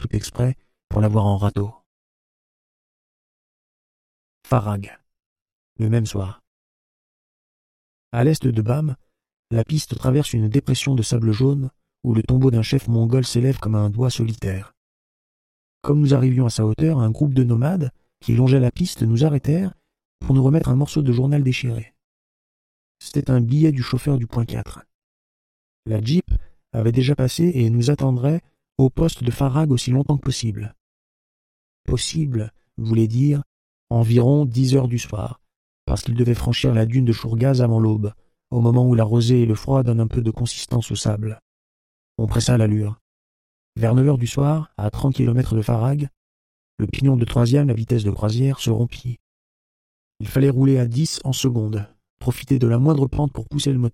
tout exprès pour l'avoir en râteau. Farag. Le même soir. À l'est de Bam, la piste traverse une dépression de sable jaune où le tombeau d'un chef mongol s'élève comme un doigt solitaire. Comme nous arrivions à sa hauteur, un groupe de nomades qui longeaient la piste nous arrêtèrent pour nous remettre un morceau de journal déchiré. C'était un billet du chauffeur du point 4. La Jeep avait déjà passé et nous attendrait au poste de Farag aussi longtemps que possible. Possible voulait dire environ 10 heures du soir, parce qu'il devait franchir la dune de Chourgaz avant l'aube, au moment où la rosée et le froid donnent un peu de consistance au sable. On pressa l'allure. Vers 9 heures du soir, à 30 km de Farag, le pignon de troisième, la vitesse de croisière, se rompit. Il fallait rouler à 10 en seconde, profiter de la moindre pente pour pousser le moteur.